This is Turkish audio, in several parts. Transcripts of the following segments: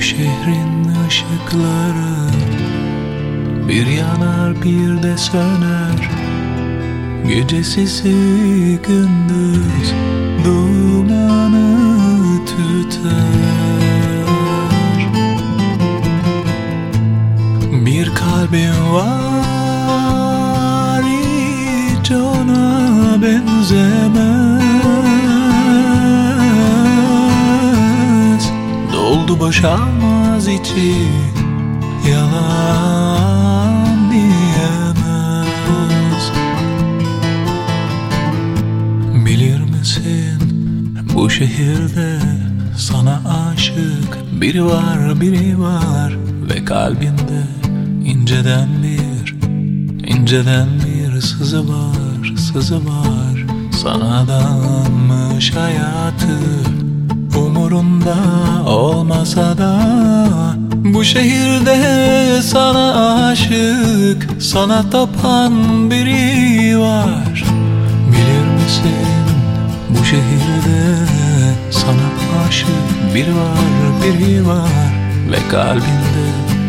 şehrin ışıkları bir yanar bir de söner, gecesisi gündüz dumanı tüter. Bir kalbim var, hiç ona benzemez. Doldu boşalmaz içi, yalan diyemez. Bilir misin, bu şehirde sana aşık biri var ve kalbinde inceden bir sızı var. Sana adanmış hayatı, umurunda olmasa da bu şehirde sana aşık, sana tapan biri var. Bilir misin, bu şehirde sana aşık biri var ve kalbinde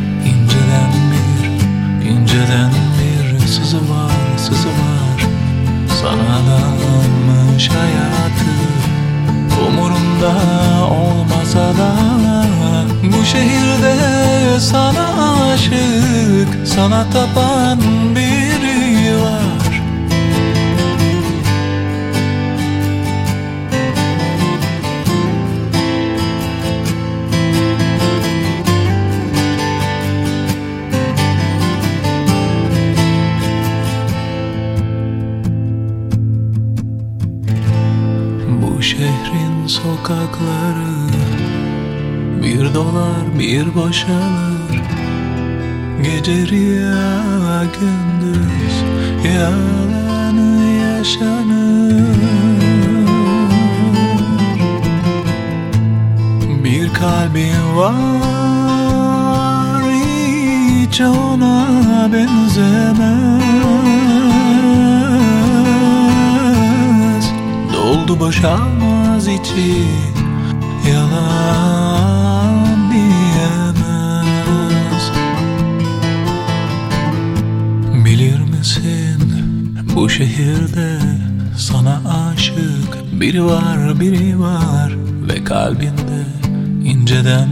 inceden bir sızı var. Sana adanmış hayatı, umurunda olmasa da bu şehirde sana aşık, sana tapan biri var. Bu şehrin sokakları bir dolar bir boşalır, gece rüya gündüz yalanı yaşanır. Bir kalbim var, hiç ona benzemez. Doldu boşalmaz içi, yalan diyemez. Bilir misin, bu şehirde sana aşık biri var ve kalbinde inceden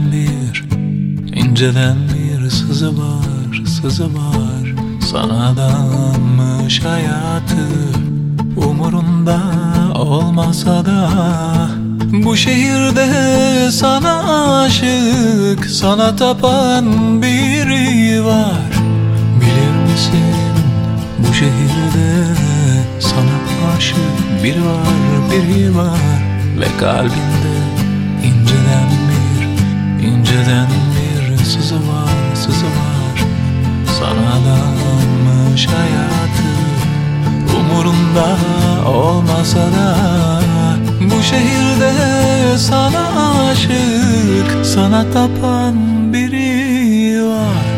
bir sızı var. Sana adanmış hayatı, umurunda olmasa da bu şehirde sana aşık, sana tapan biri var. Bilir misin, bu şehirde sana aşık biri var ve kalbinde inceden bir sızı var. Sana adanmış hayatı, umurunda olmasa da bu şehirde sana aşık, sana tapan biri var.